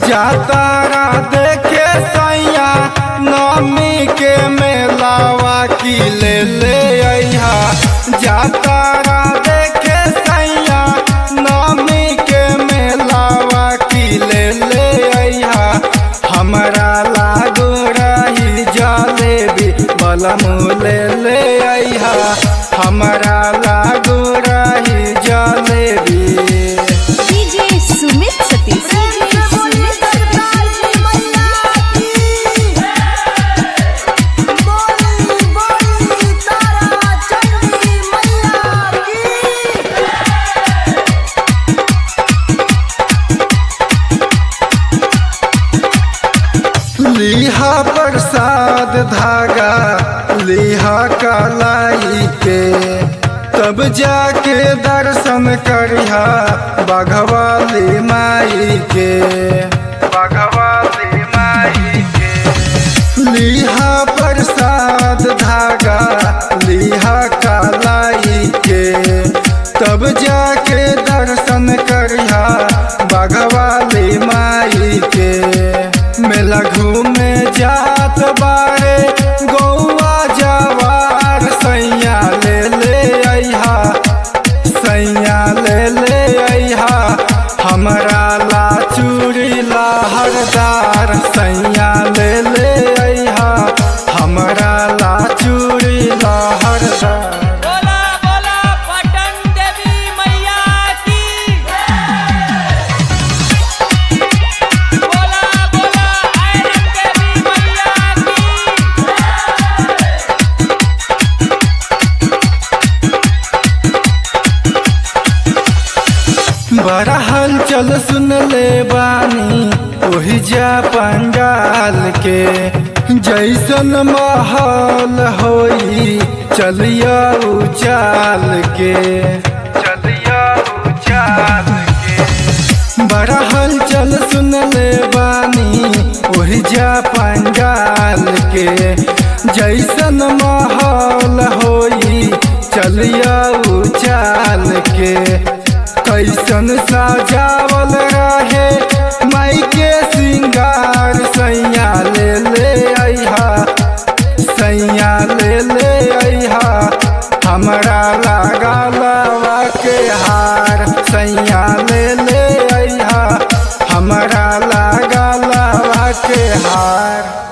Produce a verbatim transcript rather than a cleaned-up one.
जातारा देखे सैया नवमी के मेलावा की ले ले अइहा। जातारा देखे सैया नवमी के मेलावा की ले ले अइहा। हमरा लागू रही जलेबी बलमू ले ले अइहा। हमरा लागू रही जलेबी। डीजे सुमित सतीश लिहा प्रसाद धागा लिहा कलाई के, तब जाके दर्शन करिहा बाघवाली माई के। बाघवाली माई के लिहा प्रसाद धागा लिहा कलाई के, तब जाके दर्शन करिहा बाघवाली माई के। मेला घूमे जात बारे गौआ जवार सैया ले ले अइहा। सैया ले ले अइहा। हमरा ला चूड़ी लहरदार सैया ले ले अइहा। हमरा ला चूड़ी लहरदार। बोला बोला पटन देवी मैया की। बोला बोला आयरन देवी मैया की। बड़ा हलचल सुन ले बानी ओहि जा पंडाल के। जैसन माहौल होई चलिया उचाल के। चलिया उचाल के बड़ा हलचल सुन ले बानी ओहि जा पंडाल के। जैसन माहौल होई चलिया उचाल के। कैसन सजावल रहे माई के सिंगार सैया ले ले अइहा। सैया ले ले अइहा। हमरा लागलवा के हार सैया ले ले अइहा। हमरा लागलवा के हार।